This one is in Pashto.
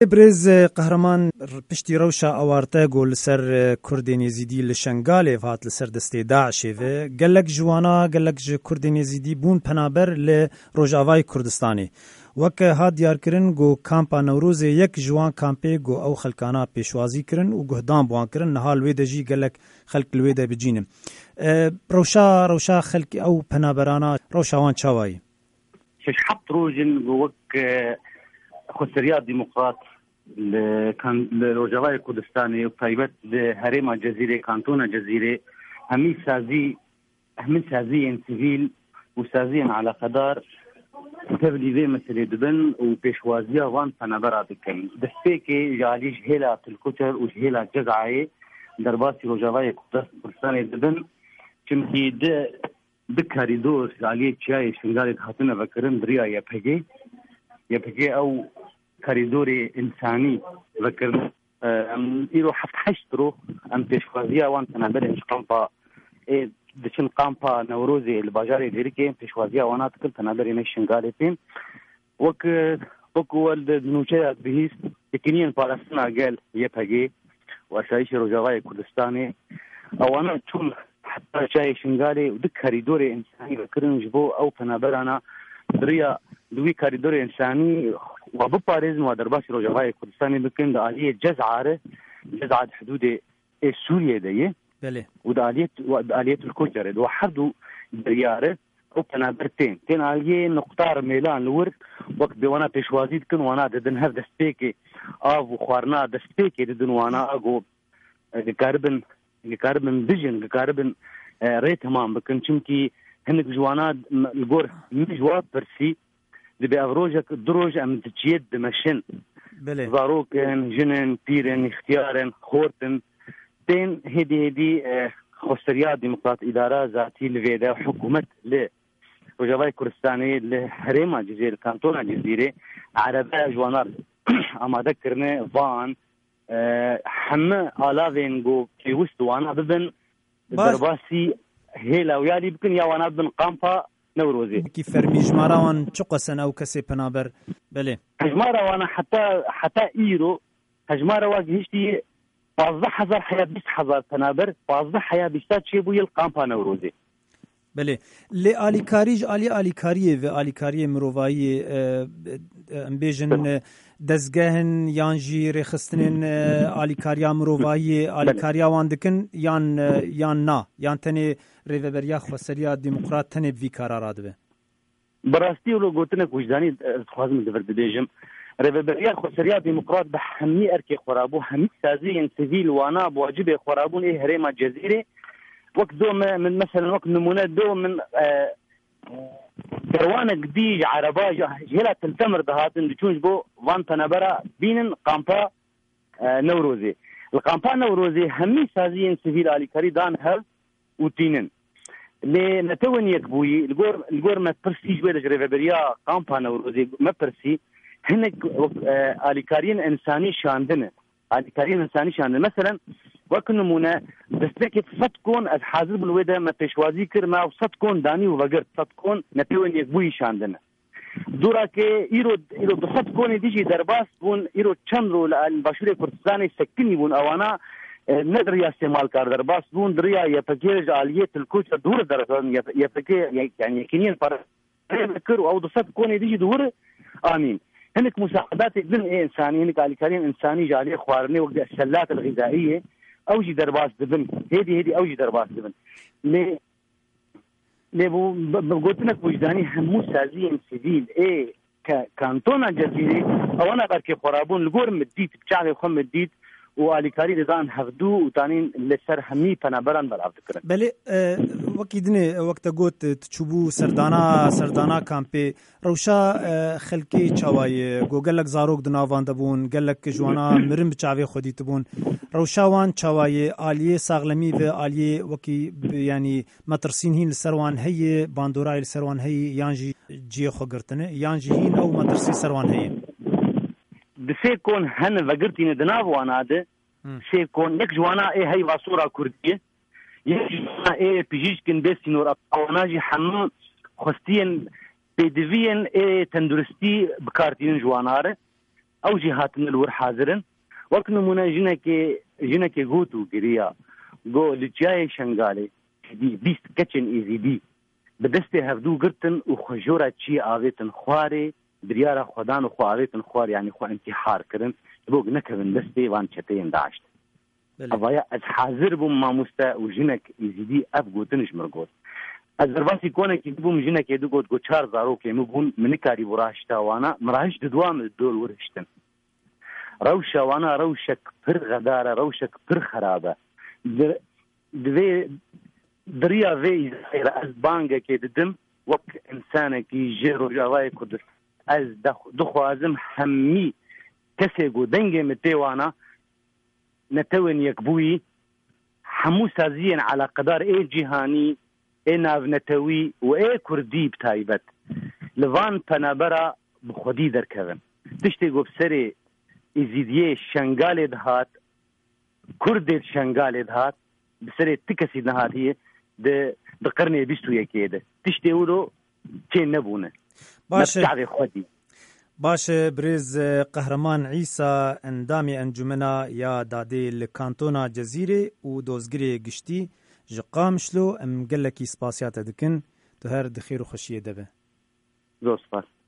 برز قهرمان پشتی روشا آوارته گل سر کردین یزیدی لشنگاله فات لسر دسته داعش و گلک جوانا گلک کردین یزیدی بون پنابر ل روجاوای کردستانی وک هاد دیار کرن گو کامپا نوروز یک جوان کامپی گو او خلکانا پیشوازی کرن و گهدان بوان کرن نهال ویده جی گلک خلق الویده بجینم روشا خلق او پنابرانا روشاوان چاوایی شش حط روجن وك خسريات ديمقراط كان لروجاوای كردستاني وطيبت لهريما جزيرة كانتونا جزيرة همي سازيا سيفيل وسازيا على قدار تبلي ذي مثل دبن وبيشوازيا وان فنبرا بكن دستيكي جاليش هيلا تلكوتر وهيلا جزعاي درباسي روجاوای كردستاني دبن چمكي د کاریدور جالي چای شنگال هاتنه وکرن دریا يبهجي او كاريدور انساني وكرن يرو حفت حشترو ام بيشوازيا وان تنابر قامبا دشن قامبا نوروزي الباجاري ديركي بيشوازيا وانا تكل تنابر نشنغالتين وك ولد نوچه بهيس يكنين بالستنا قال يبهجي واسايش روجاوای كردستاني او انا طول حتى شاي شنغالي ودك كاريدور انساني وكرن جبو او تنابرنا دريا دوی کاریدور انسانی و بپاريزن و درباسي روجاوای كردستاني بكن ده آلية جزعة حدود سوريا ده بله وده آلية الكوچر ده وحردو درياره او تنابرتين تين آلية نقطار ميلان لور وقت بوانا پیشوازی دکن وانا ددن هف دستيكي آف و خوارنا دستيكي ددن وانا اگو لكاربن بيجن لكاربن ريت همام بكن چمكي هنك جوانا الجور مجواب برسي دبي أفروجك دروج أم تجيد دمشن ضاروكن جنن بيرن اختيارن خورتن تين هدي خسريات ديمقراط إدارة ذاتي لفيدا حكومة لروجاوای كردستاني لهريما جزيرة كانتونا جزيرة عربة جوانار أما ذكرنا فان حما آلاوين جو كيوست وانا ببن درباسي هيلا ويالي بكن يا وانا ببن قامبا نوروزي كي فرمي جمارا وان چقسن او كسي پنابر بله هجمارا وانا حتى ايرو هجمارا واجهشتي 15000 حياة 20000 پنابر 12 حياة بيشتاد شيبو يلقامبا نوروزي بله لآلیکاریج آلیکاریه و آلیکاریه مروایی بیجن دزگهن یانجی رخستنن آلیکاریا مروایی آلیکاریا واندکن یان نا یان تنی ریوبریا خسریا دموکرات تنی بی قرار داده براستی ولو گوتنه وجدانی خوازم دفر بدیجم ریوبریا خسریا دموکرات به همی ارکی خرابو همی سازی سیویل وانا بواجب خرابون هريما جزيره وقت دو من مثلا وقت نمونه دو من كروانك دي عرباج هلا تلتمر دهاتن دشونج بو وان تنبرا بينن قامبا نوروزي القامبا نوروزي همي سازين سيفيل علي كريدان هل وتينن لي نتون يكبوي الجور ما برسي جويد ريفبريا قامبا نوروزي ما برسي هنك اليكاريين انساني شاندنه اليكاريين انساني شاندنه مثلا وكن نمونه دستك فتكون از حاضر بالويدا ما پیشوازی کرما و فتكون داني و وگر فتكون نتون يكبوي شاندنه دورا که ایرو فتكون دیجی درباس بون ایرو چند رو الباشور کردستان سکنی بون اوانا ندر یا استعمال کار درباس بون دریا يفكير جاليه الكوچ دور درتون يفكير يعني يكنين پر ذكر او فتكون دیجی دور امين هناك مساعدات ابن انساني هناك اليكاريين انساني جاليه خوارني وقت السلات الغذائيه اوجي درباس دبن هدي اوجي درباس دبن لي قلتلك وجداني همو سازين سيفيل كانتونا جزيري او انا بركي خرابون الجور مديت بشعري وخم مديت واليكاري دان هفدو وتانين لسر همي پنابران براب دكرن بله وكيدني وقت قوت تشوبو سردانا كامبي روشا خلقي چاواي گو گلک زاروك دناوان دبون گلک جوانا مرن بچاوي خودي تبون روشاوان چاواي آليه ساغلمي و آليه وكي يعني مترسين هين لسروان هي باندوراي لسروان هي يانجي جي خوغرتنه يانجي هين او مترسي سروان هي بسيكون هن وقرتين دناف وانا ده سيكون يك جوانا هي واسورا كردية يك جوانا بيجيش كن بسينور أوناجي حمام خستين بدوين تندرستي بكارتين جواناره او جهاتن الور حاضرن وەک نمونە ژنێکی گوت و گریا گۆ li ciyayê şengalê bîst keçên êzîdî bi destê hevdû girtin û xwejora çiyê avêtin xwarê biryara xwedan û xwe avêtin xwar yanî xwe intîhar kirin ji bo nekevin destê van çeteyên Daişt. Evaya ez hazir bûm mamoste û jinek êzîdî ev gotin ji min got. Ez derbasî konekî dibûm jinekê digot got 4 zarokê min bûn min nikarî bû rahişta wana min rahişt didwa min dor wirhiştin. Rewşa wana rewşek pir xedar e, rewşek pir xerab e. Divê diriya vê îzahê ez bangekê didim wek insanekî ji Rojavayê Kurdistan. Ez dixwazim hemî kesê ku dengê min tê wana netewên yekbûyî hemû saziyên alaqedar ê cîhanî ê navnetewî û ê Kurdî bi taybet li van penabera bi xwedî derkevin. Tiştê ku bi serê êzîdiyê şengalê dihat Kurdê şengalê dihat bi serê ti kesî nehatiye di qirnê bîst û yekê de tiştê wilo çê nebûne. Çavê xwedî. باش برز قهرمان عیسا اندامی انجمنا یا دادی لکانتونا جزیره و دوزگری گشتی جقامشلو ام گلکی سپاسیات دکن تو هر دخیر و خوشیه دبه. زور سپاس.